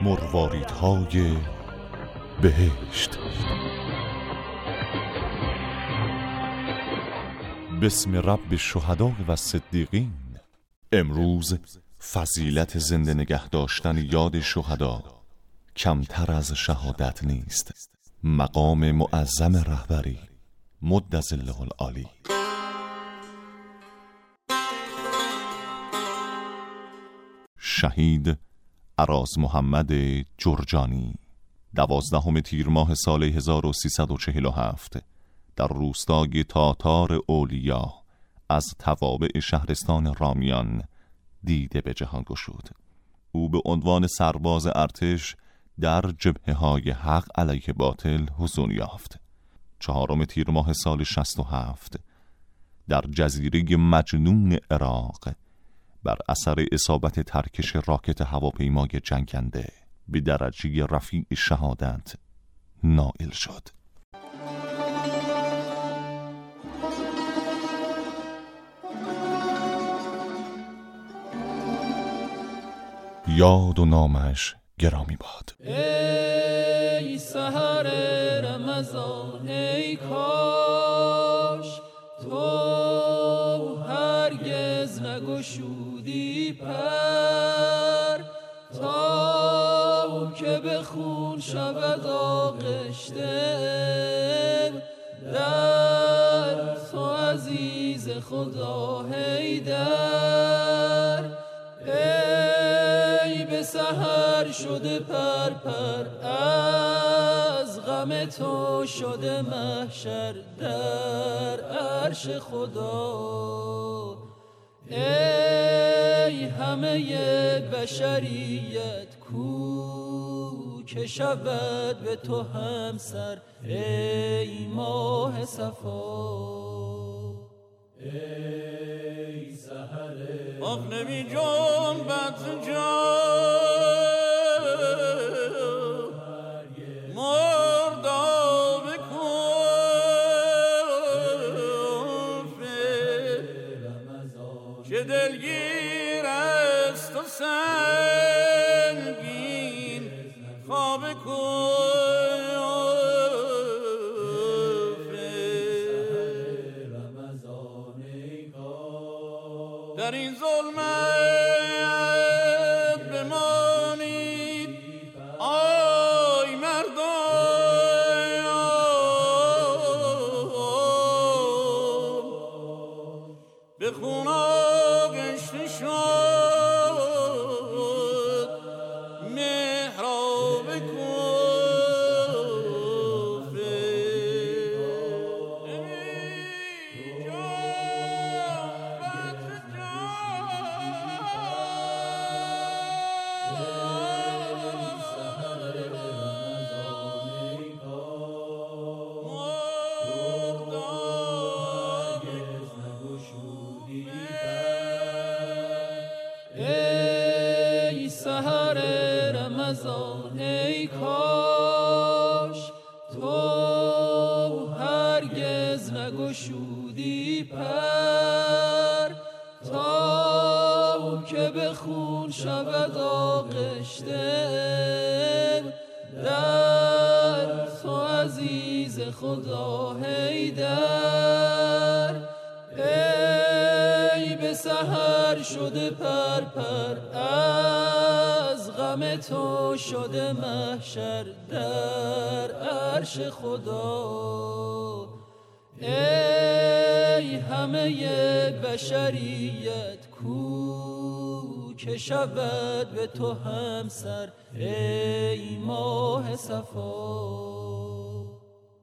مرواریدهای بهشت. بسم رب الشهداء و الصدیقین. امروز فضیلت زنده نگه داشتن یاد شهدا کمتر از شهادت نیست. مقام معظم رهبری مد ظله العالی. شهید عراض محمد جرجانی 12 تیر ماه سال 1347 در روستای تاتار اولیا از توابع شهرستان رامیان دیده به جهان گشود. او به عنوان سرباز ارتش در جبهه‌های حق علیه باطل حصول یافت. 4 تیر ماه سال 67 در جزیره مجنون عراق بر اثر اصابت ترکش راکت هواپیمای جنگنده به درجه رفیع شهادت نائل شد. یاد و نامش گرامی باد. ای سحر رمضان، ای کاش تو هرگز نگشودی پر، تا که به خون شود آغشته در تو عزیز خدا حیدر. ای به سحر شده پر پر، از غم تو شده محشر در عرش خدا. ای همه بشریت کو که شود به تو همسر، ای ماه صفا. ای سحر آخ نمی جنبت جان مرداب کفه، چه دلگیر است و سنگین خواب کفه. در این ظلمت بمانید آی مردم، به خون آغشته شد محراب سحر رمضان، ای کاش تو هرگز نگشودی پر، تا که به خون شود آغشته در تو عزیز خدا حیدر. ای به سحر شده پر پر، از غم تو شده محشر در عرش خدا. ای همه بشریت کو که شود به تو همسر، ای ماه صفا.